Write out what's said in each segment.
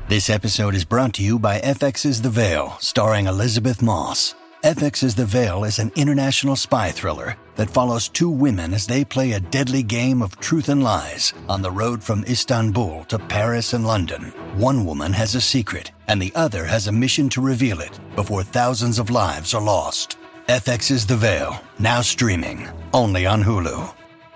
This episode is brought to you by FX's The Veil, starring Elizabeth Moss. FX's The Veil is an international spy thriller that follows two women as they play a deadly game of truth and lies on the road from Istanbul to Paris and London. One woman has a secret, and the other has a mission to reveal it before thousands of lives are lost. FX's The Veil, now streaming, only on Hulu.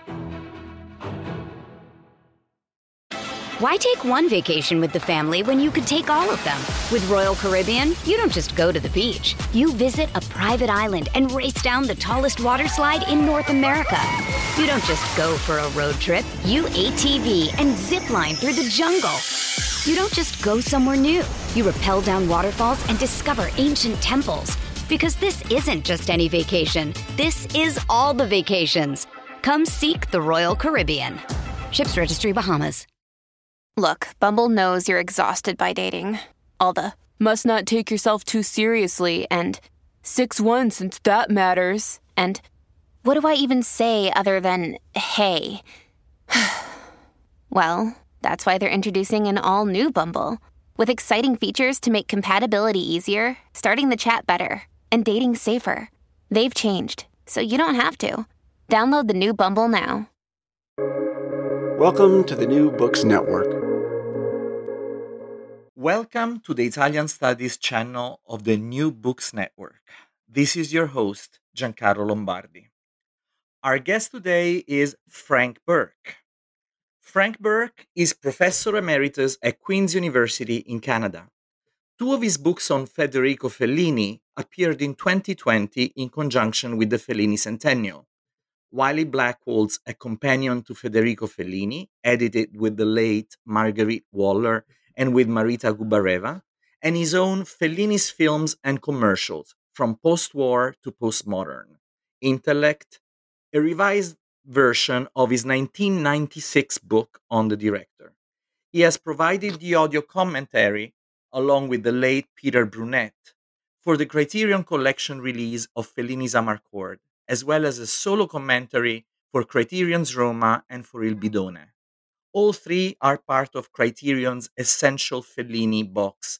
Why take one vacation with the family when you could take all of them? With Royal Caribbean, you don't just go to the beach. You visit a private island and race down the tallest water slide in North America. You don't just go for a road trip. You ATV and zip line through the jungle. You don't just go somewhere new. You rappel down waterfalls and discover ancient temples. Because this isn't just any vacation. This is all the vacations. Come seek the Royal Caribbean. Ships Registry, Bahamas. Look, Bumble knows you're exhausted by dating. All the, must not take yourself too seriously, and 6'1" since that matters, and what do I even say other than, hey? Well, that's why they're introducing an all-new Bumble, with exciting features to make compatibility easier, starting the chat better, and dating safer. They've changed, so you don't have to. Download the new Bumble now. Welcome to the New Books Network. Welcome to the Italian Studies channel of the New Books Network. This is your host, Giancarlo Lombardi. Our guest today is Frank Burke. Frank Burke is Professor Emeritus at Queen's University in Canada. Two of his books on Federico Fellini appeared in 2020 in conjunction with the Fellini Centennial. Wiley Blackwell's A Companion to Federico Fellini, edited with the late Marguerite Waller and with Marita Gubareva, and his own Fellini's Films and Commercials, From Post-War to Postmodern, Intellect, a revised version of his 1996 book on the director. He has provided the audio commentary, along with the late Peter Brunet, for the Criterion Collection release of Fellini's Amarcord, as well as a solo commentary for Criterion's Roma and for Il Bidone. All three are part of Criterion's Essential Fellini box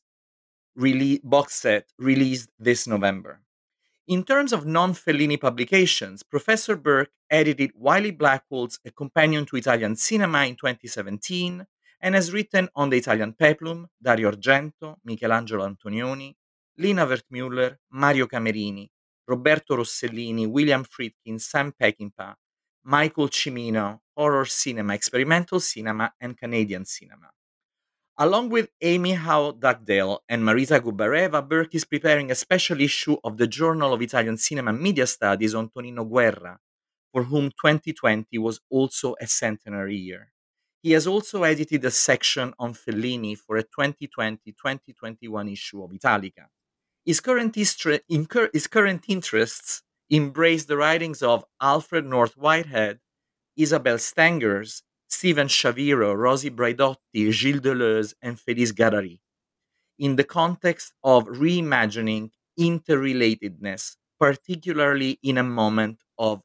set released this November. In terms of non-Fellini publications, Professor Burke edited Wiley Blackwell's A Companion to Italian Cinema in 2017 and has written on the Italian Peplum, Dario Argento, Michelangelo Antonioni, Lina Wertmüller, Mario Camerini, Roberto Rossellini, William Friedkin, Sam Peckinpah, Michael Cimino, Horror Cinema, Experimental Cinema, and Canadian Cinema. Along with Amy Howe Dugdale and Marita Gubareva, Burke is preparing a special issue of the Journal of Italian Cinema and Media Studies on Tonino Guerra, for whom 2020 was also a centenary year. He has also edited a section on Fellini for a 2020-2021 issue of Italica. His current interests embrace the writings of Alfred North Whitehead, Isabel Stengers, Stephen Shaviro, Rosie Braidotti, Gilles Deleuze, and Félix Garary, in the context of reimagining interrelatedness, particularly in a moment of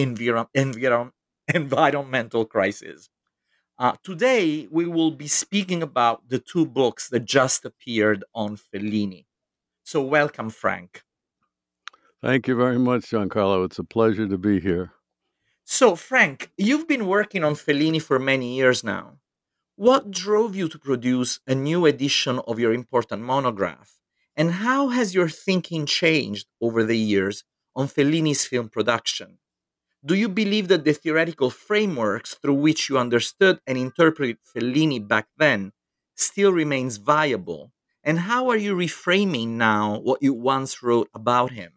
environmental crisis. Today, we will be speaking about the two books that just appeared on Fellini. So welcome, Frank. Thank you very much, Giancarlo. It's a pleasure to be here. So, Frank, you've been working on Fellini for many years now. What drove you to produce a new edition of your important monograph? And how has your thinking changed over the years on Fellini's film production? Do you believe that the theoretical frameworks through which you understood and interpreted Fellini back then still remains viable? And how are you reframing now what you once wrote about him?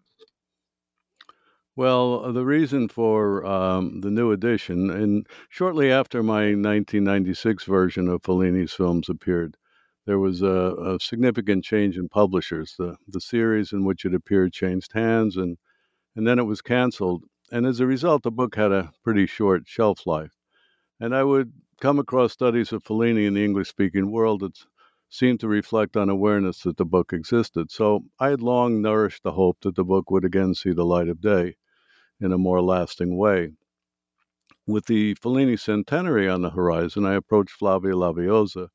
Well, the reason for the new edition, and shortly after my 1996 version of Fellini's films appeared, there was a significant change in publishers. The series in which it appeared changed hands, and then it was canceled. And as a result, the book had a pretty short shelf life. And I would come across studies of Fellini in the English-speaking world that seemed to reflect on awareness that the book existed. So I had long nourished the hope that the book would again see the light of day in a more lasting way. With the Fellini centenary on the horizon, I approached Flavio Laviosa,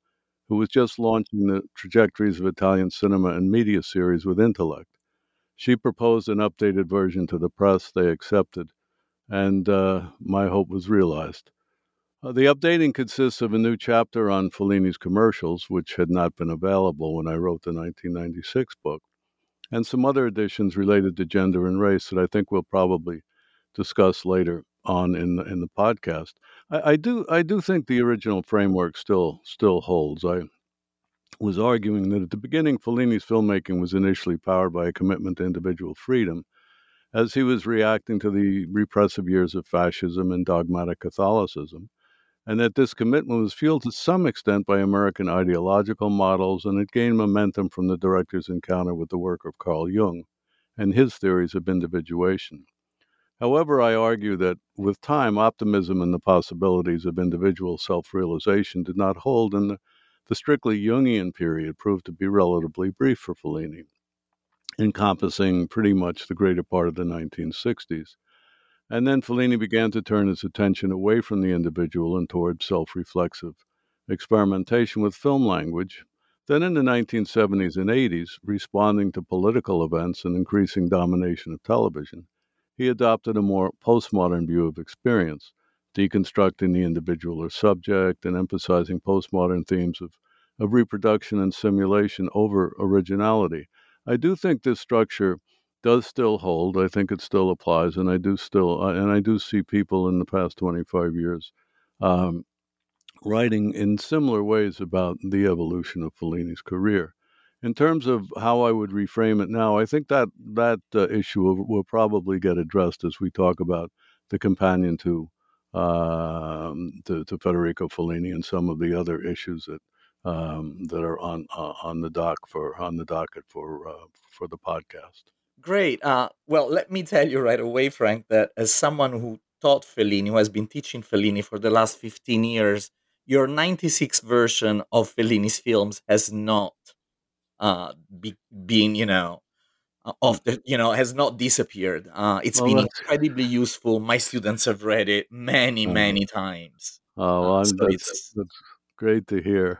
who was just launching the Trajectories of Italian Cinema and Media series with Intellect. She proposed an updated version to the press. They accepted, and my hope was realized. The updating consists of a new chapter on Fellini's commercials, which had not been available when I wrote the 1996 book, and some other additions related to gender and race that I think we'll probably discuss later on in the podcast. I do think the original framework still holds. I was arguing that at the beginning, Fellini's filmmaking was initially powered by a commitment to individual freedom, as he was reacting to the repressive years of fascism and dogmatic Catholicism, and that this commitment was fueled to some extent by American ideological models, and it gained momentum from the director's encounter with the work of Carl Jung and his theories of individuation. However, I argue that with time, optimism in the possibilities of individual self-realization did not hold, and the strictly Jungian period proved to be relatively brief for Fellini, encompassing pretty much the greater part of the 1960s. And then Fellini began to turn his attention away from the individual and toward self-reflexive experimentation with film language. Then in the 1970s and 80s, responding to political events and increasing domination of television, he adopted a more postmodern view of experience, deconstructing the individual or subject and emphasizing postmodern themes of reproduction and simulation over originality. I do think this structure does still hold. I think it still applies, and I do see people in the past 25 years writing in similar ways about the evolution of Fellini's career. In terms of how I would reframe it now, I think that issue will probably get addressed as we talk about the companion to Federico Fellini and some of the other issues that are on the docket for the podcast. Great. Well, let me tell you right away, Frank, that as someone who taught Fellini, who has been teaching Fellini for the last 15 years, your 96 version of Fellini's films has not been, has not disappeared. It's been incredibly useful. My students have read it many times. That's great to hear.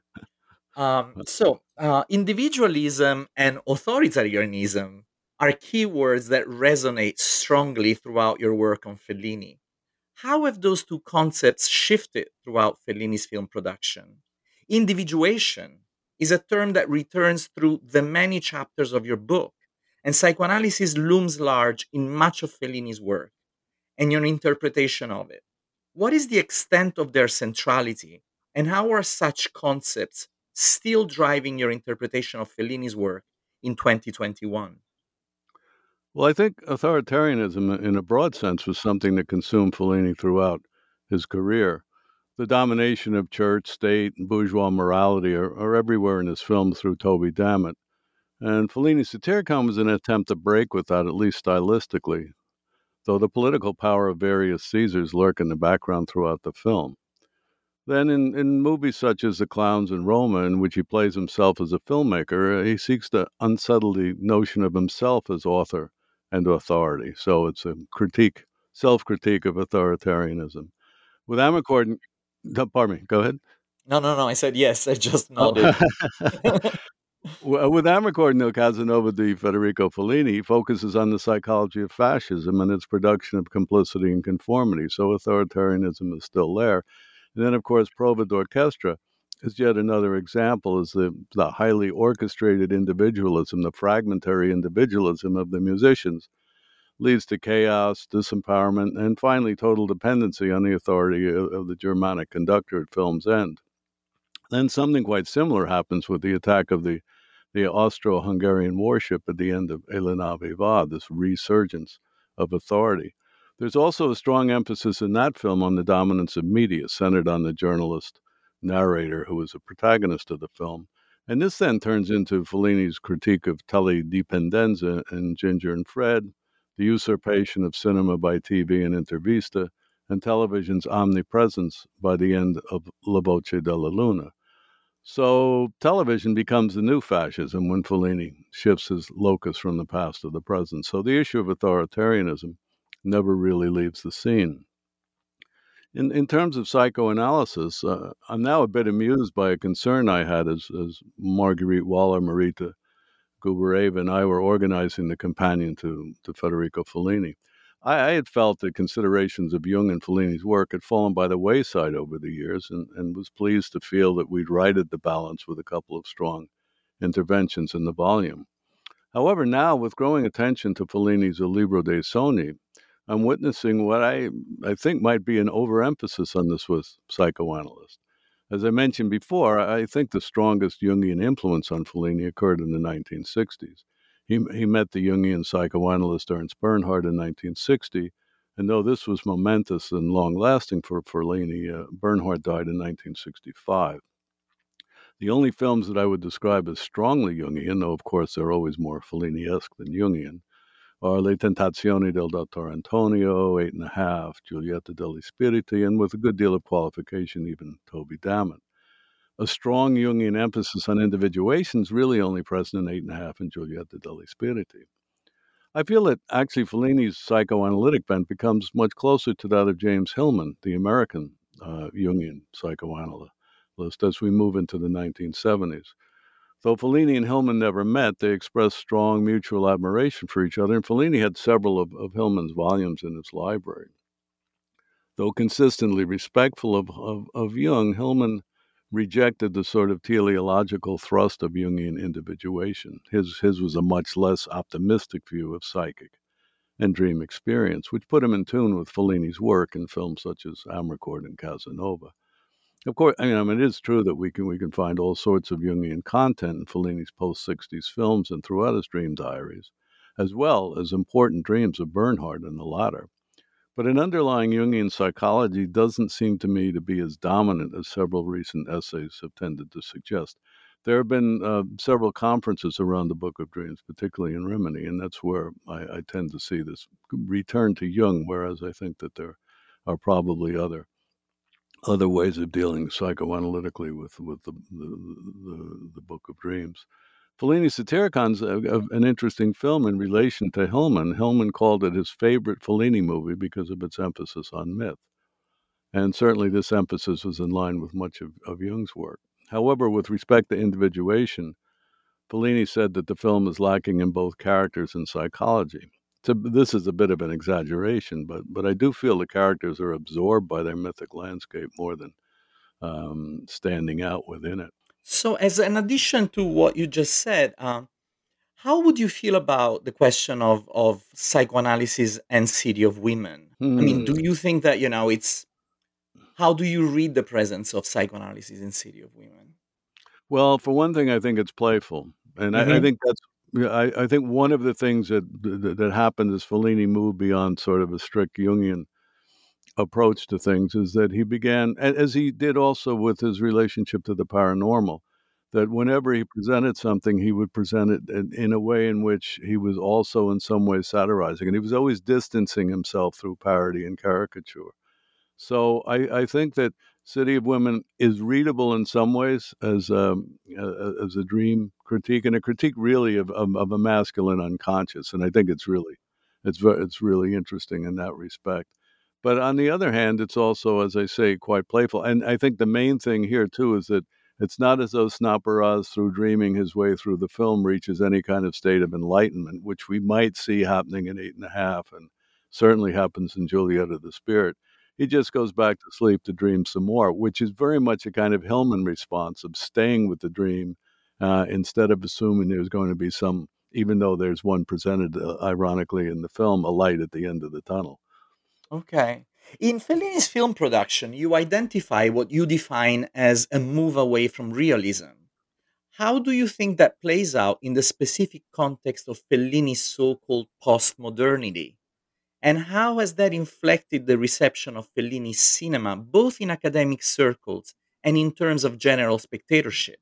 Individualism and authoritarianism are keywords that resonate strongly throughout your work on Fellini. How have those two concepts shifted throughout Fellini's film production? Individuation is a term that returns through the many chapters of your book, and psychoanalysis looms large in much of Fellini's work and your interpretation of it. What is the extent of their centrality, and how are such concepts still driving your interpretation of Fellini's work in 2021? Well, I think authoritarianism, in a broad sense, was something that consumed Fellini throughout his career. The domination of church, state, and bourgeois morality are everywhere in his films through Toby Dammit. And Fellini's Satyricon was an attempt to break with that, at least stylistically, though the political power of various Caesars lurk in the background throughout the film. Then in movies such as The Clowns in Roma, in which he plays himself as a filmmaker, he seeks to unsettle the notion of himself as author and authority. So it's a self-critique of authoritarianism. With Amarcord, pardon me, go ahead. No, I said yes, I just nodded. With Amarcord no Casanova di Federico Fellini, focuses on the psychology of fascism and its production of complicity and conformity. So authoritarianism is still there. And then, of course, Prova d'Orchestra is yet another example, is the highly orchestrated individualism, the fragmentary individualism of the musicians, leads to chaos, disempowerment, and finally total dependency on the authority of the Germanic conductor at film's end. Then something quite similar happens with the attack of the Austro-Hungarian warship at the end of E la nave va, this resurgence of authority. There's also a strong emphasis in that film on the dominance of media, centered on the journalist narrator who is a protagonist of the film. And this then turns into Fellini's critique of teledipendenza in Ginger and Fred, the usurpation of cinema by TV and Intervista, and television's omnipresence by the end of La Voce della Luna. So television becomes the new fascism when Fellini shifts his locus from the past to the present. So the issue of authoritarianism never really leaves the scene. In terms of psychoanalysis, I'm now a bit amused by a concern I had as Marguerite Waller, Marita Gubareva, and I were organizing the companion to Federico Fellini. I had felt that considerations of Jung and Fellini's work had fallen by the wayside over the years, and was pleased to feel that we'd righted the balance with a couple of strong interventions in the volume. However, now, with growing attention to Fellini's Il Libro dei Sogni, I'm witnessing what I think might be an overemphasis on the Swiss psychoanalyst. As I mentioned before, I think the strongest Jungian influence on Fellini occurred in the 1960s. He met the Jungian psychoanalyst Ernst Bernhard in 1960, and though this was momentous and long-lasting for Fellini, Bernhard died in 1965. The only films that I would describe as strongly Jungian, though of course they're always more Fellini-esque than Jungian, are Le Tentazioni del Dottor Antonio, 8½, Giulietta degli Spiriti, and with a good deal of qualification, even Toby Dammit. A strong Jungian emphasis on individuation is really only present in 8½, and Giulietta degli Spiriti. I feel that actually Fellini's psychoanalytic bent becomes much closer to that of James Hillman, the American Jungian psychoanalyst, as we move into the 1970s. Though Fellini and Hillman never met, they expressed strong mutual admiration for each other, and Fellini had several of Hillman's volumes in his library. Though consistently respectful of Jung, Hillman rejected the sort of teleological thrust of Jungian individuation. His was a much less optimistic view of psychic and dream experience, which put him in tune with Fellini's work in films such as Amarcord and Casanova. Of course, it is true that we can find all sorts of Jungian content in Fellini's post-60s films and throughout his dream diaries, as well as important dreams of Bernhard and the latter. But an underlying Jungian psychology doesn't seem to me to be as dominant as several recent essays have tended to suggest. There have been several conferences around the Book of Dreams, particularly in Rimini, and that's where I tend to see this return to Jung, whereas I think that there are probably other ways of dealing psychoanalytically with the Book of Dreams. Fellini's Satiricon's an interesting film in relation to Hillman. Hillman called it his favorite Fellini movie because of its emphasis on myth. And certainly this emphasis was in line with much of Jung's work. However, with respect to individuation, Fellini said that the film is lacking in both characters and psychology. So this is a bit of an exaggeration, but I do feel the characters are absorbed by their mythic landscape more than standing out within it. So, as an addition to what you just said, how would you feel about the question of psychoanalysis and City of Women? I mean, do you think that, it's how do you read the presence of psychoanalysis in City of Women? Well, for one thing, I think it's playful, and I think that's. I think one of the things that happened as Fellini moved beyond sort of a strict Jungian approach to things is that he began, as he did also with his relationship to the paranormal, that whenever he presented something, he would present it in a way in which he was also in some way satirizing, and he was always distancing himself through parody and caricature. So I think that City of Women is readable in some ways as a dream critique, and a critique really of a masculine unconscious. And I think it's really interesting in that respect. But on the other hand, it's also, as I say, quite playful. And I think the main thing here too is that it's not as though Snapperaz, through dreaming his way through the film, reaches any kind of state of enlightenment, which we might see happening in 8½, and certainly happens in Giulietta the Spirit. He just goes back to sleep to dream some more, which is very much a kind of Hillman response of staying with the dream instead of assuming there's going to be some, even though there's one presented, ironically, in the film, a light at the end of the tunnel. Okay. In Fellini's film production, you identify what you define as a move away from realism. How do you think that plays out in the specific context of Fellini's so-called postmodernity? And how has that inflected the reception of Fellini's cinema, both in academic circles and in terms of general spectatorship?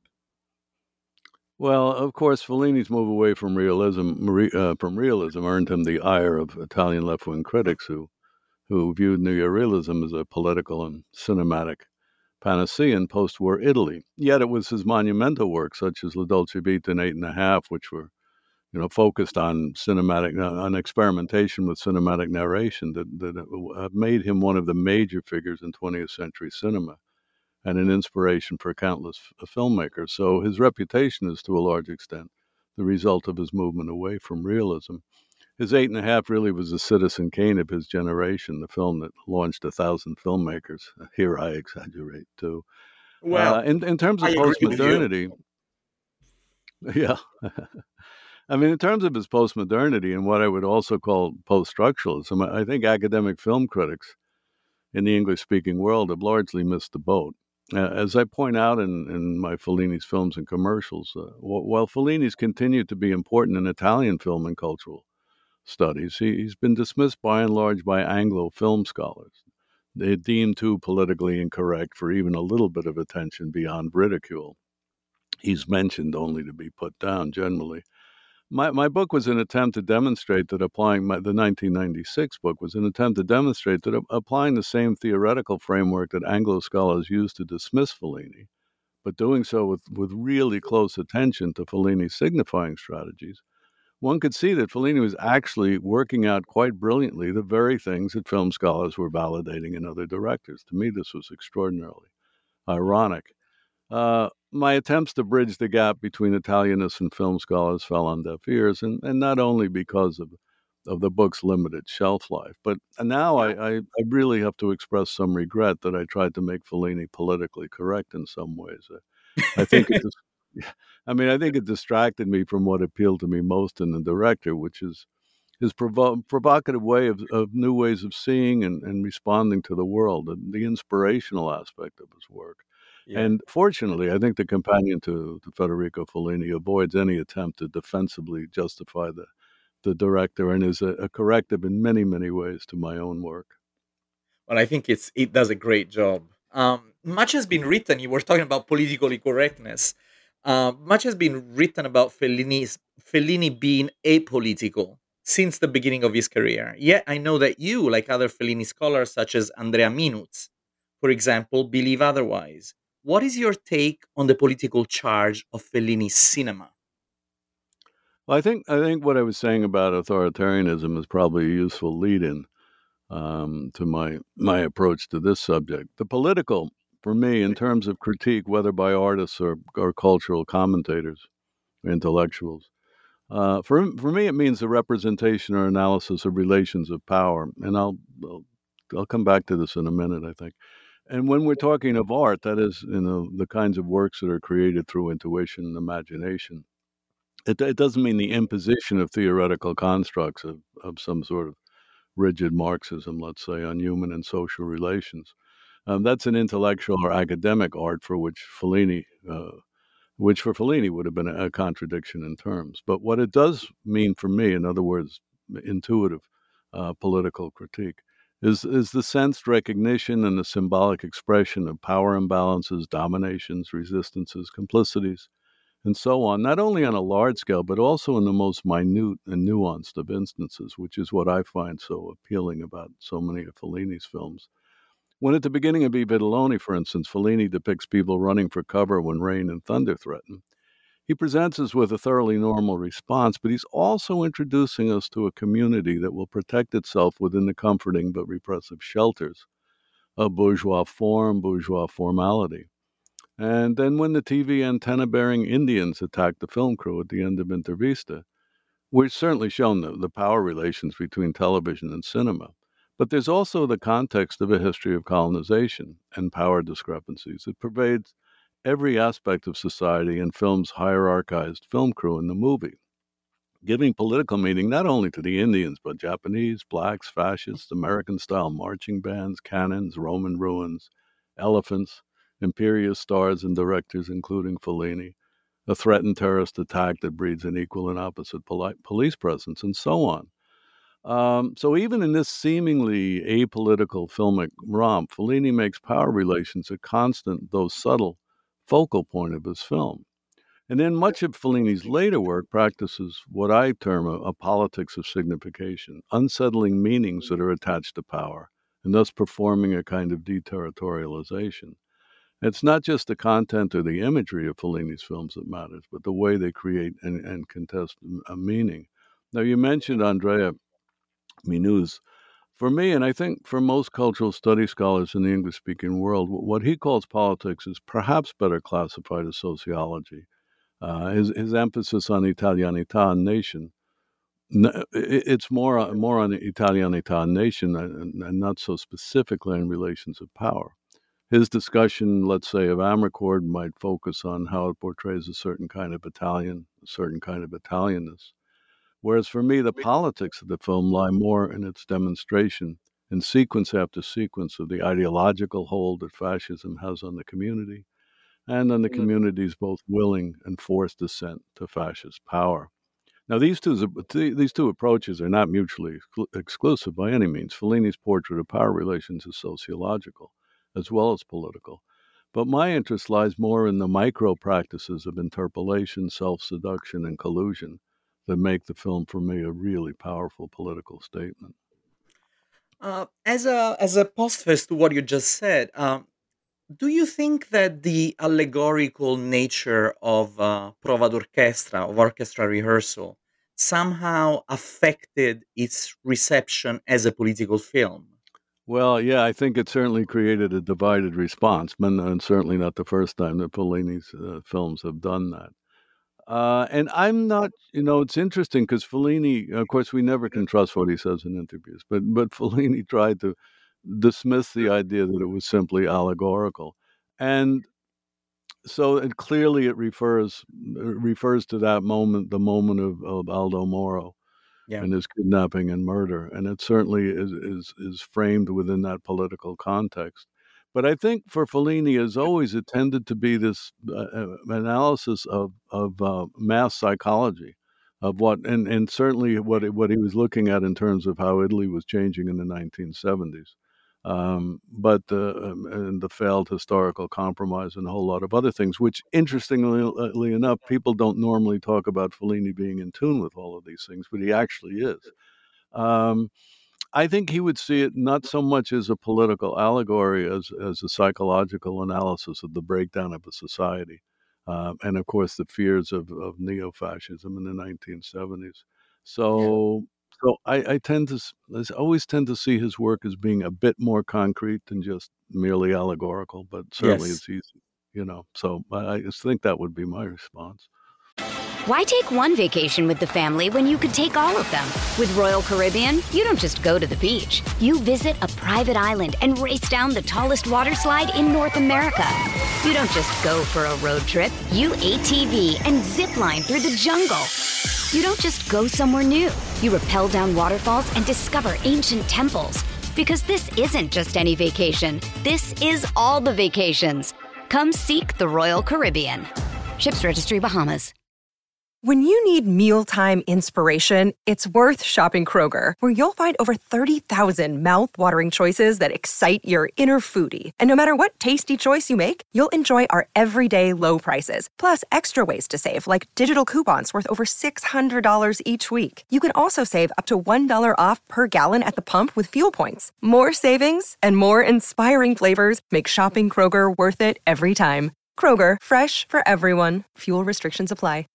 Well, of course, Fellini's move away from realism earned him the ire of Italian left-wing critics who viewed neorealism as a political and cinematic panacea in post-war Italy. Yet it was his monumental works, such as La Dolce Vita and 8½, which were focused on on experimentation with cinematic narration that have made him one of the major figures in 20th century cinema and an inspiration for countless filmmakers. So his reputation is, to a large extent, the result of his movement away from realism. His Eight and a Half really was the Citizen Kane of his generation, the film that launched 1,000 filmmakers. Here I exaggerate, too. Well, In terms I of agree with you. postmodernity, yeah. I mean, in terms of his postmodernity and what I would also call post-structuralism, I think academic film critics in the English-speaking world have largely missed the boat. As I point out in my Fellini's films and commercials, while Fellini's continued to be important in Italian film and cultural studies, he's been dismissed by and large by Anglo film scholars. They're deemed too politically incorrect for even a little bit of attention beyond ridicule. He's mentioned only to be put down generally. My book was an attempt to demonstrate that the 1996 book was an attempt to demonstrate that applying the same theoretical framework that Anglo scholars use to dismiss Fellini, but doing so with really close attention to Fellini's signifying strategies, one could see that Fellini was actually working out quite brilliantly the very things that film scholars were validating in other directors. To me, this was extraordinarily ironic. My attempts to bridge the gap between Italianists and film scholars fell on deaf ears, and not only because of the book's limited shelf life, but now I really have to express some regret that I tried to make Fellini politically correct in some ways. I think it just, I think it distracted me from what appealed to me most in the director, which is his provocative way of new ways of seeing and responding to the world, and the inspirational aspect of his work. Yeah. And fortunately, I think the companion to Federico Fellini avoids any attempt to defensively justify the director and is a corrective in many, many ways to my own work. Well, I think it does a great job. Much has been written. You were talking about politically correctness. Much has been written about Fellini being apolitical since the beginning of his career. Yet I know that you, like other Fellini scholars such as Andrea Minutz, for example, believe otherwise. What is your take on the political charge of Fellini's cinema? Well, I think what I was saying about authoritarianism is probably a useful lead-in to my approach to this subject. The political, for me, in terms of critique, whether by artists or cultural commentators, intellectuals, for me, it means the representation or analysis of relations of power. And I'll come back to this in a minute, I think. And when we're talking of art, that is, the kinds of works that are created through intuition and imagination. It doesn't mean the imposition of theoretical constructs of some sort of rigid Marxism, let's say, on human and social relations. That's an intellectual or academic art for which Fellini would have been a contradiction in terms. But what it does mean for me, in other words, intuitive political critique, is the sensed recognition and the symbolic expression of power imbalances, dominations, resistances, complicities, and so on, not only on a large scale, but also in the most minute and nuanced of instances, which is what I find so appealing about so many of Fellini's films. When at the beginning of I Vitelloni, for instance, Fellini depicts people running for cover when rain and thunder threaten, he presents us with a thoroughly normal response, but he's also introducing us to a community that will protect itself within the comforting but repressive shelters of bourgeois form, bourgeois formality. And then when the TV antenna-bearing Indians attacked the film crew at the end of Intervista, we've certainly shown the power relations between television and cinema. But there's also the context of a history of colonization and power discrepancies. It pervades every aspect of society and film's hierarchized film crew in the movie, giving political meaning not only to the Indians, but Japanese, blacks, fascists, American-style marching bands, cannons, Roman ruins, elephants, imperious stars and directors, including Fellini, a threatened terrorist attack that breeds an equal and opposite police presence, and so on. So even in this seemingly apolitical filmic romp, Fellini makes power relations a constant, though subtle, focal point of his film. And then much of Fellini's later work practices what I term a politics of signification, unsettling meanings that are attached to power, and thus performing a kind of deterritorialization. It's not just the content or the imagery of Fellini's films that matters, but the way they create and contest a meaning. Now, you mentioned Andrea Minuz. For me, and I think for most cultural studies scholars in the English-speaking world, what he calls politics is perhaps better classified as sociology. His emphasis on Italianità and nation, it's more on Italianità and nation and not so specifically on relations of power. His discussion, let's say, of Amarcord might focus on how it portrays a certain kind of Italian, a certain kind of Italianness. Whereas for me, the politics of the film lie more in its demonstration, in sequence after sequence, of the ideological hold that fascism has on the community and on the community's both willing and forced descent to fascist power. Now, these two approaches are not mutually exclusive by any means. Fellini's portrait of power relations is sociological as well as political. But my interest lies more in the micro practices of interpolation, self-seduction, and collusion that make the film, for me, a really powerful political statement. As a postface to what you just said, do you think that the allegorical nature of prova d'orchestra, of orchestra rehearsal, somehow affected its reception as a political film? Well, yeah, I think it certainly created a divided response, and certainly not the first time that Fellini's films have done that. And I'm not, it's interesting because Fellini, of course, we never can trust what he says in interviews, but Fellini tried to dismiss the idea that it was simply allegorical. And so it refers to that moment, the moment of Aldo Moro Yeah. and his kidnapping and murder, and it certainly is framed within that political context. But I think for Fellini, as always, it tended to be this analysis of mass psychology, of what and certainly what he was looking at in terms of how Italy was changing in the 1970s. And the failed historical compromise and a whole lot of other things, which, interestingly enough, people don't normally talk about Fellini being in tune with all of these things, but he actually is. I think he would see it not so much as a political allegory as a psychological analysis of the breakdown of a society, and of course the fears of neo-fascism in the 1970s. So. So I always tend to see his work as being a bit more concrete than just merely allegorical, but certainly Yes. it's easy. So I just think that would be my response. Why take one vacation with the family when you could take all of them? With Royal Caribbean, you don't just go to the beach. You visit a private island and race down the tallest water slide in North America. You don't just go for a road trip. You ATV and zip line through the jungle. You don't just go somewhere new. You rappel down waterfalls and discover ancient temples. Because this isn't just any vacation. This is all the vacations. Come seek the Royal Caribbean. Ships Registry, Bahamas. When you need mealtime inspiration, it's worth shopping Kroger, where you'll find over 30,000 mouth-watering choices that excite your inner foodie. And no matter what tasty choice you make, you'll enjoy our everyday low prices, plus extra ways to save, like digital coupons worth over $600 each week. You can also save up to $1 off per gallon at the pump with fuel points. More savings and more inspiring flavors make shopping Kroger worth it every time. Kroger, fresh for everyone. Fuel restrictions apply.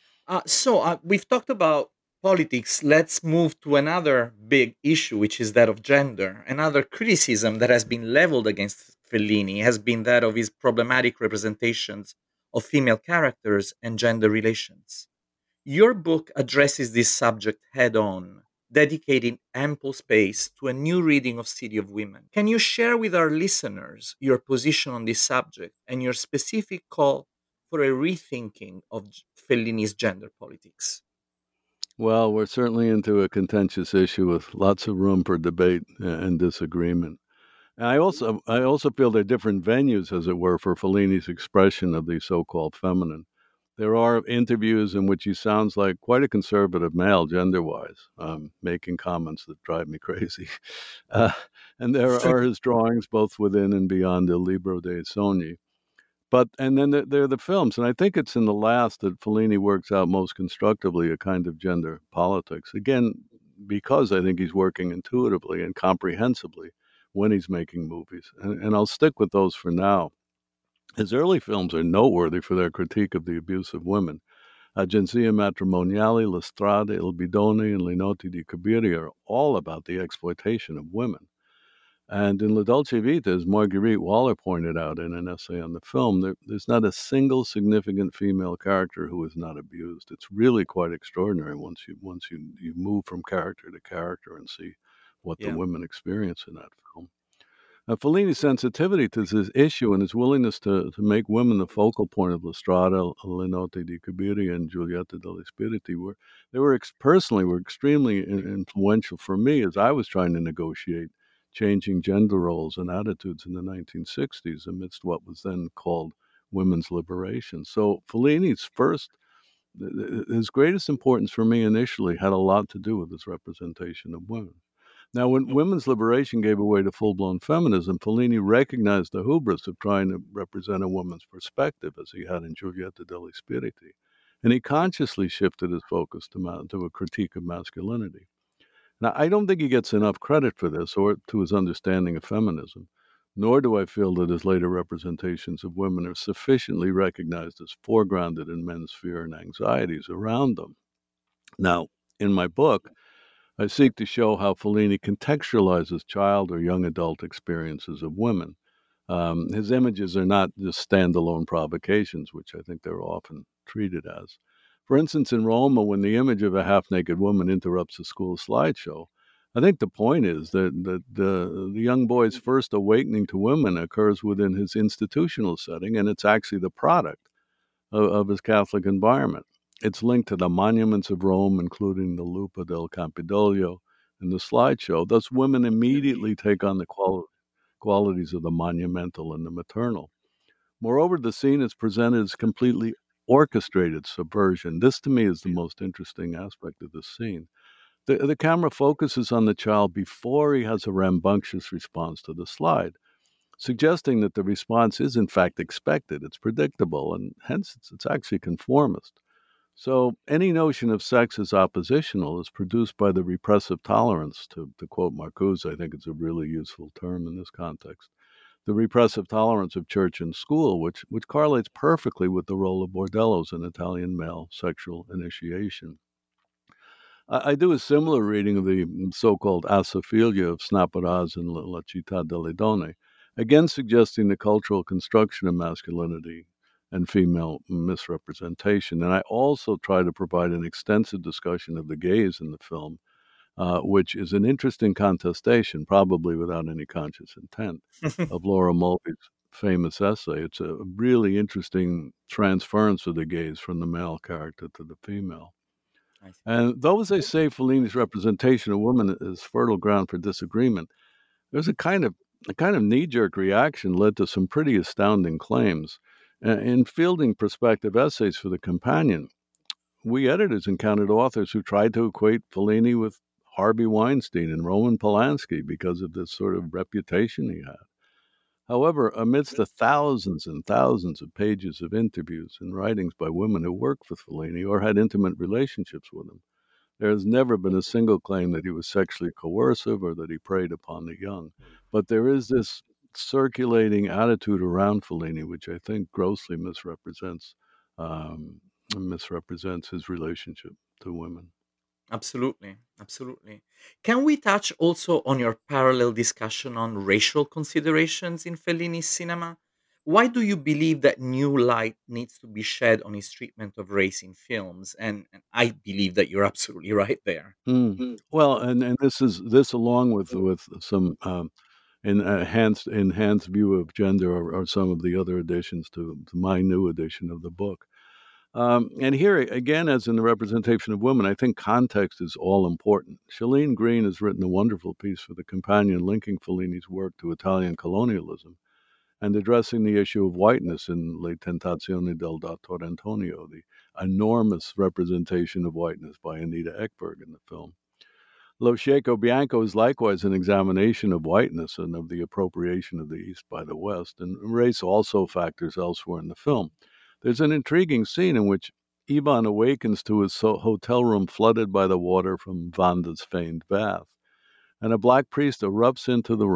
So we've talked about politics. Let's move to another big issue, which is that of gender. Another criticism that has been leveled against Fellini has been that of his problematic representations of female characters and gender relations. Your book addresses this subject head on, dedicating ample space to a new reading of City of Women. Can you share with our listeners your position on this subject and your specific call for a rethinking of Fellini's gender politics? Well, we're certainly into a contentious issue with lots of room for debate and disagreement. And I also feel there are different venues, as it were, for Fellini's expression of the so-called feminine. There are interviews in which he sounds like quite a conservative male, gender-wise, making comments that drive me crazy. Uh, and there are his drawings, both within and beyond Il Libro dei Sogni. And then there are the films, and I think it's in the last that Fellini works out most constructively a kind of gender politics. Again, because I think he's working intuitively and comprehensively when he's making movies. And I'll stick with those for now. His early films are noteworthy for their critique of the abuse of women. Agenzia Matrimoniali, La Strada, Il Bidone, and Le Noti di Cabiria are all about the exploitation of women. And in La Dolce Vita, as Marguerite Waller pointed out in an essay on the film, there's not a single significant female character who is not abused. It's really quite extraordinary once you move from character to character and see what the Yeah. women experience in that film. Now, Fellini's sensitivity to this issue and his willingness to make women the focal point of La Strada, Le Note di Cabiria, and Giulietta degli Spiriti personally were extremely influential for me as I was trying to negotiate changing gender roles and attitudes in the 1960s amidst what was then called women's liberation. So his greatest importance for me initially had a lot to do with his representation of women. Now, when women's liberation gave way to full-blown feminism, Fellini recognized the hubris of trying to represent a woman's perspective, as he had in Giulietta degli Spiriti, and he consciously shifted his focus to a critique of masculinity. Now, I don't think he gets enough credit for this or to his understanding of feminism, nor do I feel that his later representations of women are sufficiently recognized as foregrounded in men's fear and anxieties around them. Now, in my book, I seek to show how Fellini contextualizes child or young adult experiences of women. His images are not just standalone provocations, which I think they're often treated as. For instance, in Roma, when the image of a half-naked woman interrupts a school slideshow, I think the point is that the young boy's first awakening to women occurs within his institutional setting, and it's actually the product of his Catholic environment. It's linked to the monuments of Rome, including the Lupa del Campidoglio and the slideshow. Thus, women immediately take on the qualities of the monumental and the maternal. Moreover, the scene is presented as completely orchestrated subversion. This, to me, is the most interesting aspect of this scene. The camera focuses on the child before he has a rambunctious response to the slide, suggesting that the response is in fact expected, it's predictable, and hence it's actually conformist. So any notion of sex as oppositional is produced by the repressive tolerance, to quote Marcuse. I think it's a really useful term in this context. The repressive tolerance of church and school, which correlates perfectly with the role of bordellos in Italian male sexual initiation. I do a similar reading of the so-called Assophilia of Snaparaz and La Città delle Donne, again suggesting the cultural construction of masculinity and female misrepresentation. And I also try to provide an extensive discussion of the gaze in the film, which is an interesting contestation, probably without any conscious intent, of Laura Mulvey's famous essay. It's a really interesting transference of the gaze from the male character to the female. And though, as I say, Fellini's representation of women is fertile ground for disagreement, there's a kind of knee-jerk reaction led to some pretty astounding claims. In fielding perspective essays for The Companion, we editors encountered authors who tried to equate Fellini with Harvey Weinstein and Roman Polanski because of this sort of reputation he had. However, amidst the thousands and thousands of pages of interviews and writings by women who worked with Fellini or had intimate relationships with him, there has never been a single claim that he was sexually coercive or that he preyed upon the young. But there is this circulating attitude around Fellini, which I think grossly misrepresents his relationship to women. Absolutely, absolutely. Can we touch also on your parallel discussion on racial considerations in Fellini's cinema? Why do you believe that new light needs to be shed on his treatment of race in films? And I believe that you're absolutely right there. Well, and this along with some enhanced view of gender or some of the other additions to my new edition of the book. And here, again, as in the representation of women, I think context is all important. Shalene Green has written a wonderful piece for The Companion linking Fellini's work to Italian colonialism and addressing the issue of whiteness in Le Tentazioni del Dottor Antonio, the enormous representation of whiteness by Anita Ekberg in the film. Lo Cieco Bianco is likewise an examination of whiteness and of the appropriation of the East by the West, and race also factors elsewhere in the film. There's an intriguing scene in which Ivan awakens to his hotel room flooded by the water from Vanda's famed bath, and a black priest erupts into the room,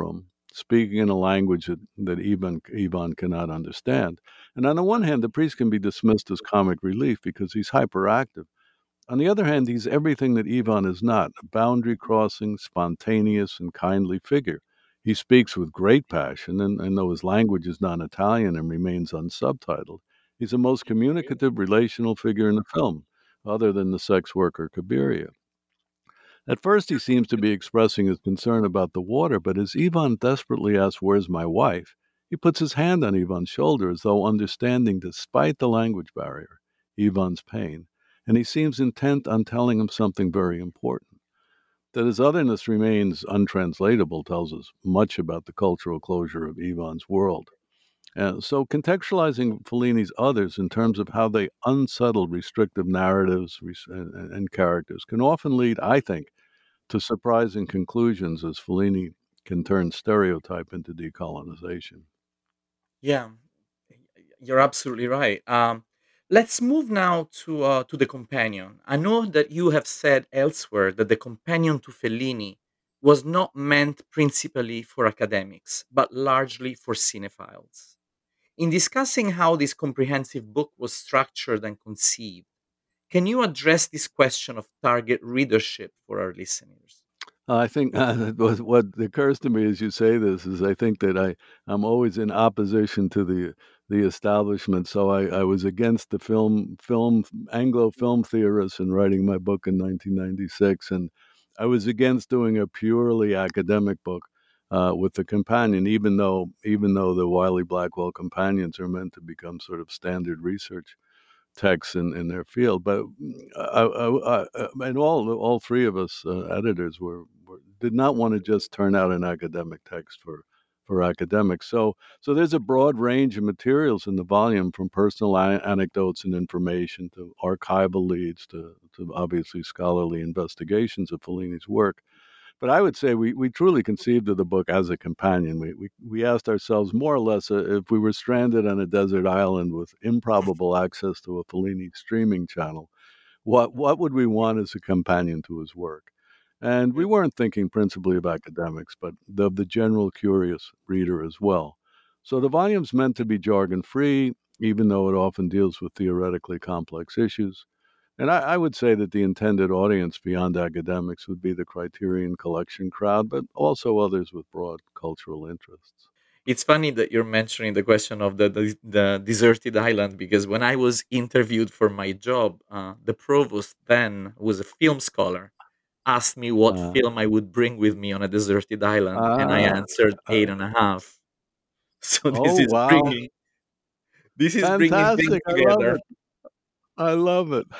speaking in a language that Ivan cannot understand. And on the one hand, the priest can be dismissed as comic relief because he's hyperactive. On the other hand, he's everything that Ivan is not, a boundary crossing, spontaneous, and kindly figure. He speaks with great passion, and though his language is non Italian and remains unsubtitled, he's the most communicative relational figure in the film, other than the sex worker Kabiria. At first, he seems to be expressing his concern about the water, but as Ivan desperately asks, "Where's my wife?" he puts his hand on Ivan's shoulder as though understanding, despite the language barrier, Ivan's pain, and he seems intent on telling him something very important. That his otherness remains untranslatable tells us much about the cultural closure of Ivan's world. So contextualizing Fellini's others in terms of how they unsettle restrictive narratives and characters can often lead, I think, to surprising conclusions as Fellini can turn stereotype into decolonization. Yeah, you're absolutely right. Let's move now to the companion. I know that you have said elsewhere that the companion to Fellini was not meant principally for academics, but largely for cinephiles. In discussing how this comprehensive book was structured and conceived, can you address this question of target readership for our listeners? I think what occurs to me as you say this is I think that I'm always in opposition to the establishment. So I was against the film Anglo film theorists in writing my book in 1996, and I was against doing a purely academic book with the companion, even though the Wiley Blackwell companions are meant to become sort of standard research texts in their field. But and all three of us editors did not want to just turn out an academic text for academics. So there's a broad range of materials in the volume, from personal anecdotes and information to archival leads to obviously scholarly investigations of Fellini's work. But I would say we truly conceived of the book as a companion. We asked ourselves more or less if we were stranded on a desert island with improbable access to a Fellini streaming channel, what would we want as a companion to his work? And we weren't thinking principally of academics, but of the general curious reader as well. So the volume's meant to be jargon free, even though it often deals with theoretically complex issues. And I would say that the intended audience beyond academics would be the Criterion Collection crowd, but also others with broad cultural interests. It's funny that you're mentioning the question of the deserted island, because when I was interviewed for my job, the provost then, who was a film scholar, asked me what Uh, film I would bring with me on a deserted island, and I ah, answered uh, eight and a half. So oh, wow. this is bringing things Fantastic. I love together. it. I love it.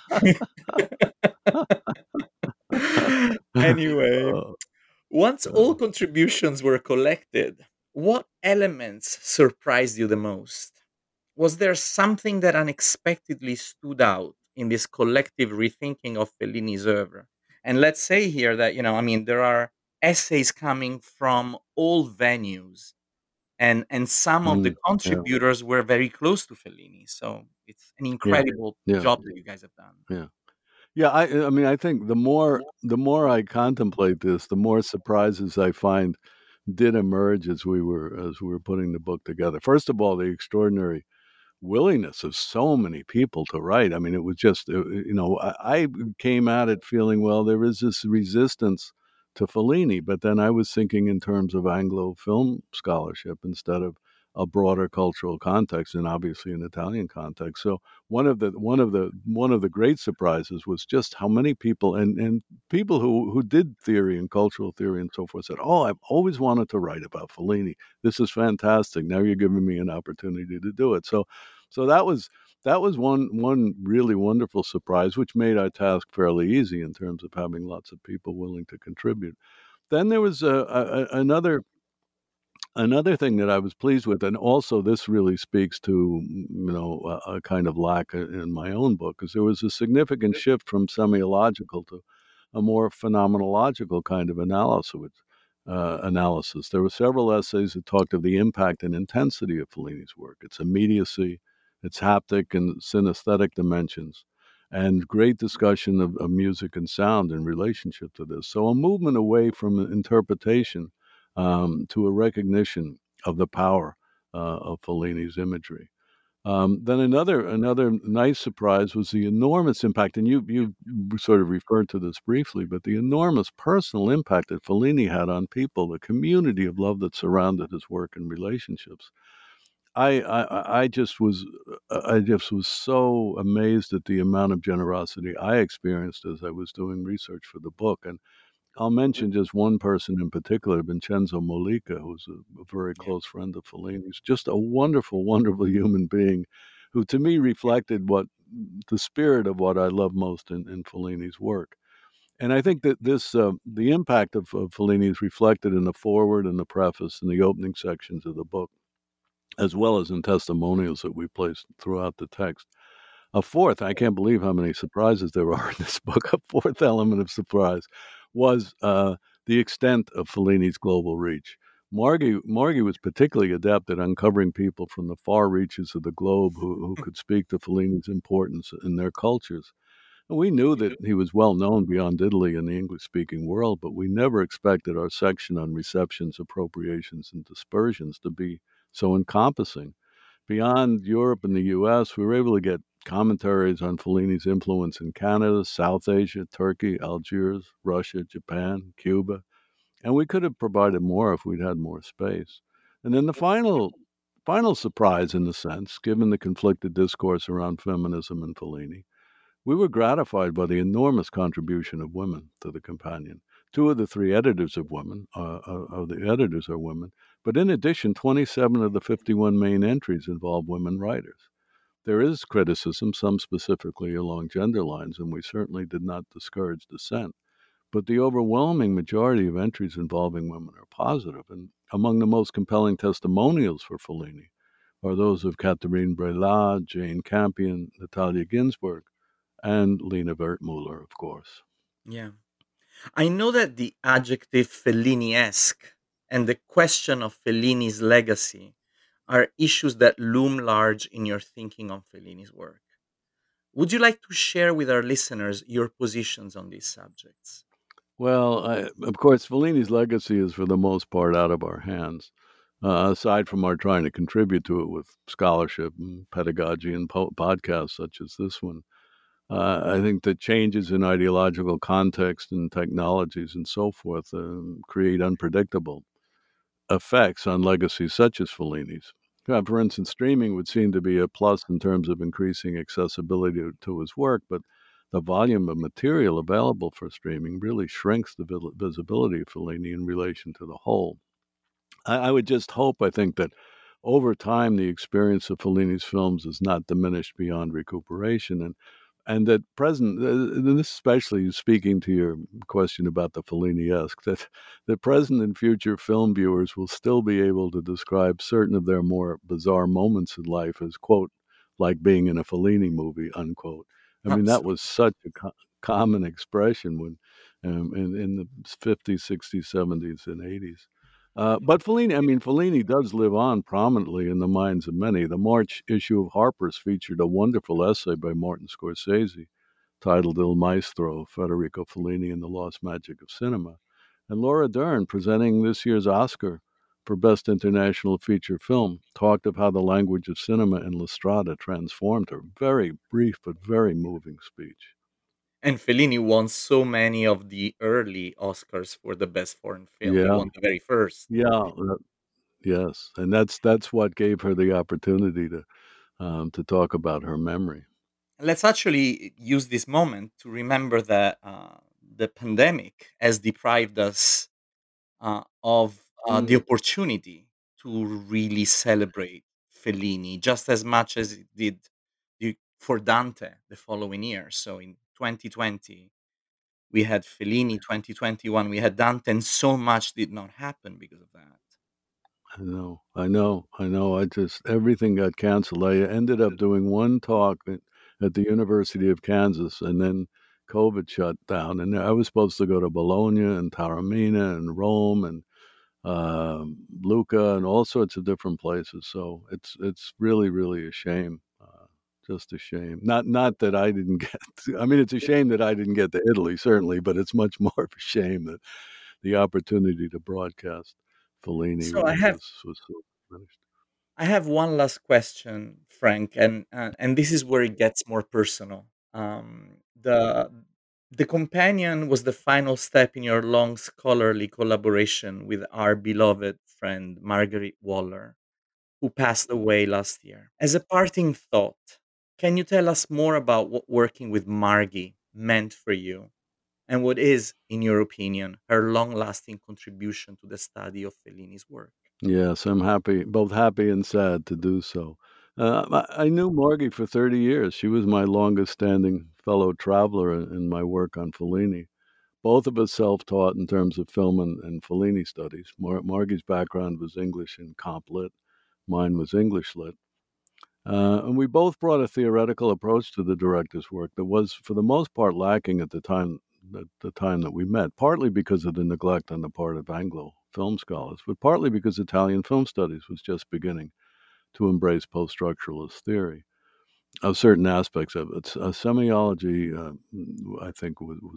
Anyway, Oh, once all oh. contributions were collected, what elements surprised you the most? Was there something that unexpectedly stood out in this collective rethinking of Fellini's oeuvre? And let's say here that, I mean, there are essays coming from all venues, and some of the Yeah, contributors were very close to Fellini. So it's an yeah, incredible yeah, job that you guys have done. yeah. Yeah, I mean, I think the more I contemplate this, the more surprises I find did emerge as we were putting the book together. First of all, the extraordinary willingness of so many people to write. I mean, it was just, I came at it feeling, well, there is this resistance to Fellini, but then I was thinking in terms of Anglo film scholarship instead of a broader cultural context, and obviously an Italian context. So one of the great surprises was just how many people and people who did theory and cultural theory and so forth said, "Oh, I've always wanted to write about Fellini. This is fantastic. Now you're giving me an opportunity to do it." So that was one really wonderful surprise, which made our task fairly easy in terms of having lots of people willing to contribute. Then there was another thing that I was pleased with, and also this really speaks to a kind of lack in my own book, is there was a significant shift from semiological to a more phenomenological kind of analysis. There were several essays that talked of the impact and intensity of Fellini's work, its immediacy, its haptic and synesthetic dimensions, and great discussion of music and sound in relationship to this. So a movement away from interpretation to a recognition of the power of Fellini's imagery. Then another nice surprise was the enormous impact, and you sort of referred to this briefly, but the enormous personal impact that Fellini had on people, the community of love that surrounded his work and relationships. I just was so amazed at the amount of generosity I experienced as I was doing research for the book. And I'll mention just one person in particular, Vincenzo Mollica, who's a very Yeah. close friend of Fellini's, just a wonderful, wonderful human being who to me reflected what the spirit of what I love most in Fellini's work. And I think that the impact of Fellini is reflected in the foreword and the preface and the opening sections of the book, as well as in testimonials that we placed throughout the text. A fourth, I can't believe how many surprises there are in this book. A fourth element of surprise was the extent of Fellini's global reach. Margie was particularly adept at uncovering people from the far reaches of the globe who could speak to Fellini's importance in their cultures. And we knew that he was well known beyond Italy in the English-speaking world, but we never expected our section on receptions, appropriations, and dispersions to be so encompassing. Beyond Europe and the US, we were able to get commentaries on Fellini's influence in Canada, South Asia, Turkey, Algiers, Russia, Japan, Cuba, and we could have provided more if we'd had more space. And then the final surprise, in a sense, given the conflicted discourse around feminism and Fellini, we were gratified by the enormous contribution of women to the companion. Two of the three editors of the editors are women, but in addition, 27 of the 51 main entries involve women writers. There is criticism, some specifically along gender lines, and we certainly did not discourage dissent. But the overwhelming majority of entries involving women are positive, and among the most compelling testimonials for Fellini are those of Catherine Breillat, Jane Campion, Natalia Ginsburg, and Lena Wertmuller, of course. Yeah. I know that the adjective Fellini-esque and the question of Fellini's legacy are issues that loom large in your thinking on Fellini's work. Would you like to share with our listeners your positions on these subjects? Well, of course, Fellini's legacy is for the most part out of our hands, aside from our trying to contribute to it with scholarship and pedagogy and podcasts such as this one. I think that changes in ideological context and technologies and so forth create unpredictable effects on legacies such as Fellini's. For instance, streaming would seem to be a plus in terms of increasing accessibility to his work, but the volume of material available for streaming really shrinks the visibility of Fellini in relation to the whole. I would just hope, I think, that over time the experience of Fellini's films is not diminished beyond recuperation, and that and this especially speaking to your question about the Fellini-esque, that the present and future film viewers will still be able to describe certain of their more bizarre moments in life as, quote, like being in a Fellini movie, unquote. I mean, that Absolutely. was such a common expression when in the 50s, 60s, 70s, and 80s. But Fellini does live on prominently in the minds of many. The March issue of Harper's featured a wonderful essay by Martin Scorsese titled Il Maestro, Federico Fellini and the Lost Magic of Cinema. And Laura Dern, presenting this year's Oscar for Best International Feature Film, talked of how the language of cinema and La Strada transformed her. Very brief but very moving speech. And Fellini won so many of the early Oscars for the best foreign film. He Yeah, won the very first. yeah, yes, and that's what gave her the opportunity to talk about her memory. Let's actually use this moment to remember that the pandemic has deprived us of the opportunity to really celebrate Fellini just as much as it did for Dante the following year. So in 2020, we had Fellini, 2021, we had Dante, and so much did not happen because of that. I know. I just everything got canceled. I ended up doing one talk at the University of Kansas, and then COVID shut down. And I was supposed to go to Bologna and Taormina and Rome and Lucca and all sorts of different places. So it's really a shame. Just a shame. Not that I didn't get. I mean, it's a shame that I didn't get to Italy, certainly, but it's much more of a shame that the opportunity to broadcast. Fellini So was so finished. I have one last question, Frank, and this is where it gets more personal. The companion was the final step in your long scholarly collaboration with our beloved friend Marguerite Waller, who passed away last year. As a parting thought, can you tell us more about what working with Margie meant for you, and what is, in your opinion, her long-lasting contribution to the study of Fellini's work? Yes, I'm happy, both happy and sad to do so. I knew Margie for 30 years. She was my longest standing fellow traveler in my work on Fellini. Both of us self taught in terms of film and Fellini studies. Margie's background was English and comp lit, mine was English lit. And we both brought a theoretical approach to the director's work that was, for the most part, lacking at the time that we met, partly because of the neglect on the part of Anglo film scholars, but partly because Italian film studies was just beginning to embrace post-structuralist theory of certain aspects of it. Semiology, I think,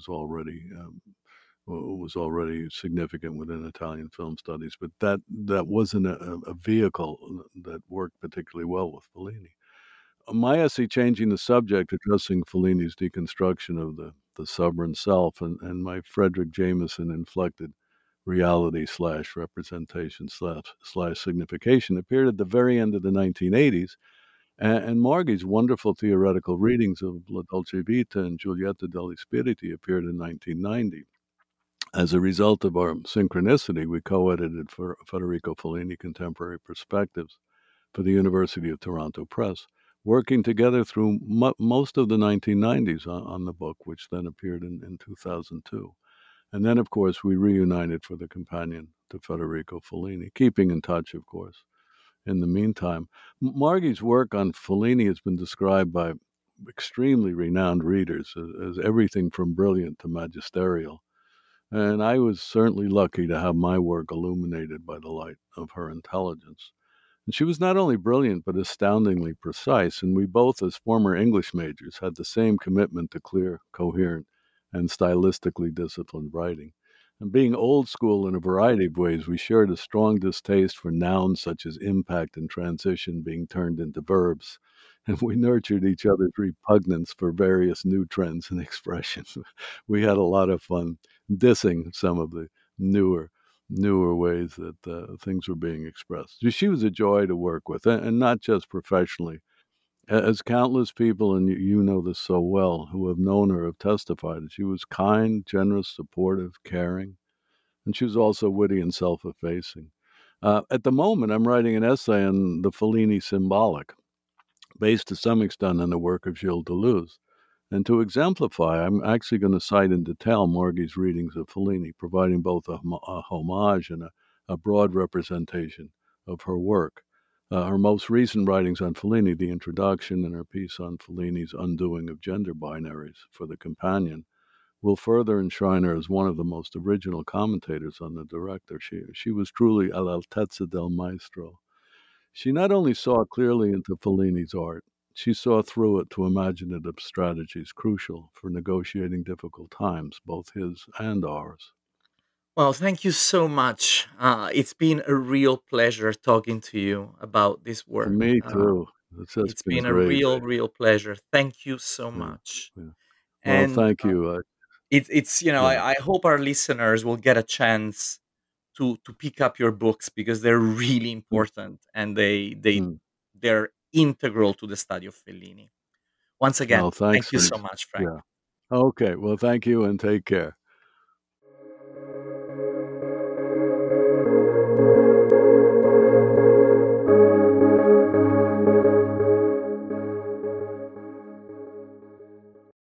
was already significant within Italian film studies, but that wasn't a vehicle that worked particularly well with Fellini. My essay, Changing the Subject, addressing Fellini's deconstruction of the sovereign self, and my Frederick Jameson inflected reality slash representation slash signification, appeared at the very end of the 1980s. And Margie's wonderful theoretical readings of La Dolce Vita and Giulietta degli Spiriti appeared in 1990. As a result of our synchronicity, we co-edited for Federico Fellini Contemporary Perspectives for the University of Toronto Press, working together through most of the 1990s on the book, which then appeared in 2002. And then, of course, we reunited for the companion to Federico Fellini, keeping in touch, of course, in the meantime. Margie's work on Fellini has been described by extremely renowned readers as everything from brilliant to magisterial. And I was certainly lucky to have my work illuminated by the light of her intelligence. And she was not only brilliant, but astoundingly precise. And we both, as former English majors, had the same commitment to clear, coherent, and stylistically disciplined writing. And being old school in a variety of ways, we shared a strong distaste for nouns such as impact and transition being turned into verbs. And we nurtured each other's repugnance for various new trends and expressions. We had a lot of fun dissing some of the newer ways that things were being expressed. She was a joy to work with, and not just professionally. As countless people, and you know this so well, who have known her have testified, she was kind, generous, supportive, caring, and she was also witty and self-effacing. At the moment, I'm writing an essay on the Fellini symbolic, based to some extent on the work of Gilles Deleuze. And to exemplify, I'm actually going to cite in detail Margie's readings of Fellini, providing both a homage and a broad representation of her work. Her most recent writings on Fellini, the introduction, and her piece on Fellini's undoing of gender binaries for The Companion, will further enshrine her as one of the most original commentators on the director. She was truly all'altezza del maestro. She not only saw clearly into Fellini's art, she saw through it to imaginative strategies crucial for negotiating difficult times, both his and ours. Well, thank you so much. It's been a real pleasure talking to you about this work. Me too. It's just It's been been a great. real pleasure. Thank you so Yeah, much. yeah. Well, And thank you. it's Yeah. I hope our listeners will get a chance to pick up your books because they're really Mm, important and mm. they're integral to the study of Fellini. Once again, Well, thank thanks. you so much, Frank. Yeah. Okay. Well, thank you and take care.